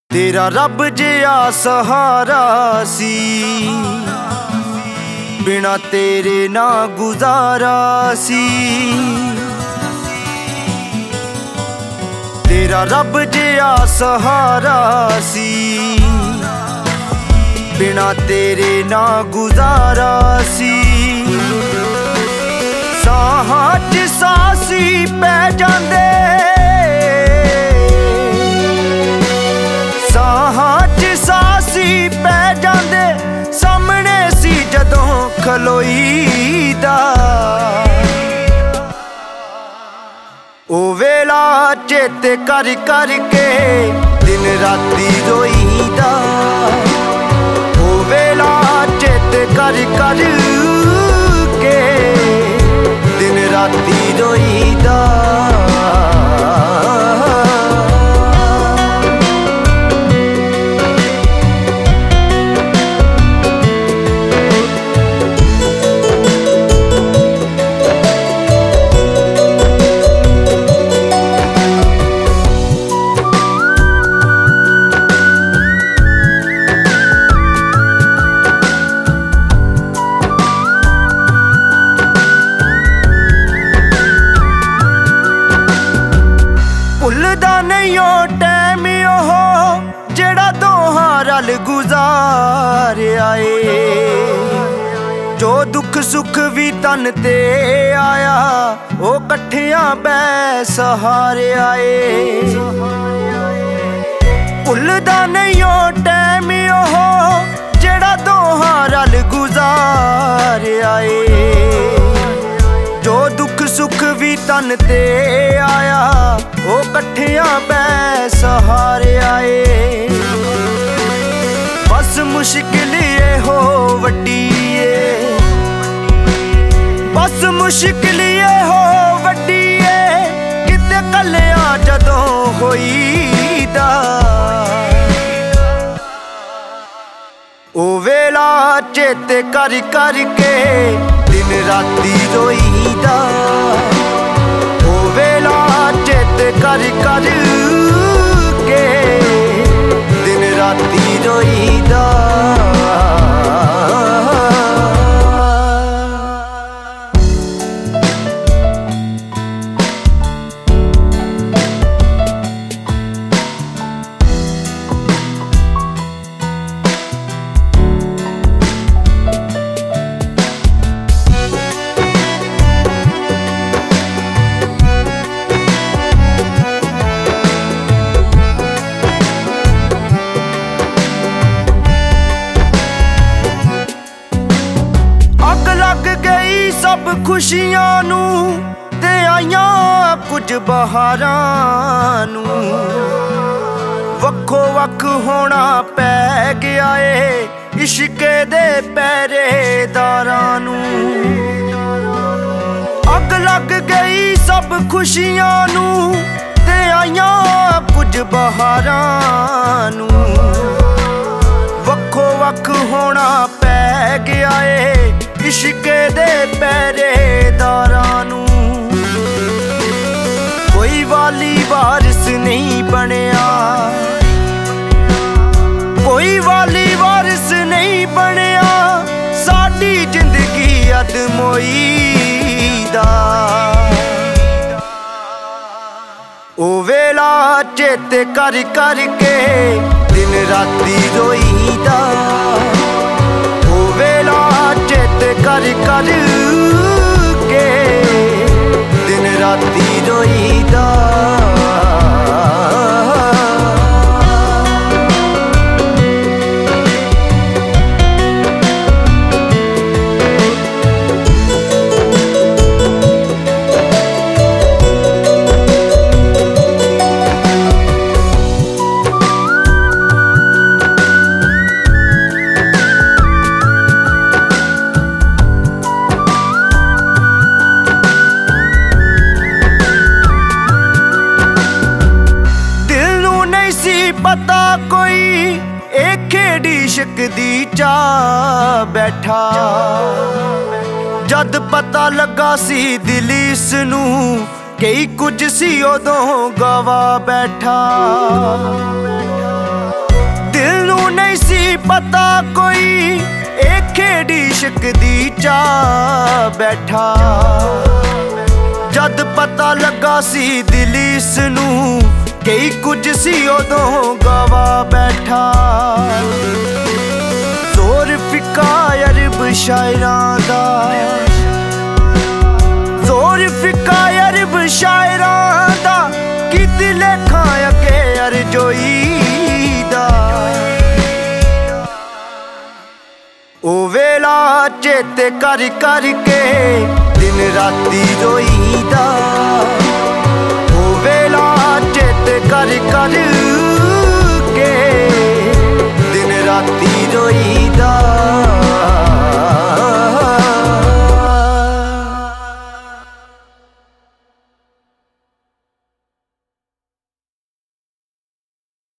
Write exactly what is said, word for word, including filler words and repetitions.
तेरा रब जिहा सहारा सी, बिना तेरे ना गुजारा सी। तेरा रब जिहा सहारा सी, बिना तेरे ना गुजारा सी। साहां च सासी पै जांदे, पै जांदे सामने सी जदों खलोईदा। ओ वेला चेते कर कर के दिन राती रोईदा। ओ वेला चेते कर कर के दिन राती रोईदा। भुलदा नहीं ओ टैम ओहो जेड़ा दोहां रल गुजारिया ए। जो दुख सुख भी तन ते आया ओ कट्ठियां बै सहारिया ए। भुलदा नहीं ओ टैम ओहो जेड़ा दोहां रल गुजारिया ए। जो दुख सुख भी तन ते आया ओ कट्ठियां बै सहारिया ए। बस मुश्किल ये हो वड्डी ए, बस मुश्किल ये हो वड्डी ए। किते कल्लियां जदों होईदा। ओ वेला चेते कर कर के दिन राती रोईदा। ओ वेला चेते कर कर के दिन राती रोईदा। सब खुशियां नू ते आइयां कुछ बहारां नू। वक्खो वक्ख होना पै गया ए इश्के दे पहरेदारां नू। अग लग गई सब खुशियां नू ते आइयां कुछ बहारां नू। वक्खो वक्ख होना पै गया ए इश्के दे पहरेदारां नू। कोई वाली वारिस नहीं बनिया, कोई वाली वारिस नहीं बनिया। साडी जिंदगी अदमोई दा। ओ वेला चेते कर कर के दिन राती रोईदा। ओ वेला चेते कर कर के दिन राती रोईदा। पता कोई एक खेड़ी इश्क दी चा बैठा। जद पता लगा सी दिल इसनू कई कुछ सी उदों गवा बैठा। पता कोई ए खेड़ी इश्क दी चा बैठा। जद पता लगा सी दिल इसनू कई कुछ सी उदों गवा बैठा। जोर फिका अरब शायरां दा, जोर फिका अरब शायरां दा, कि लेखा अगे अरजोई दा। ओ वेला चेते कर कर के दिन राती रोईदा। ओ वेला चेते कर कर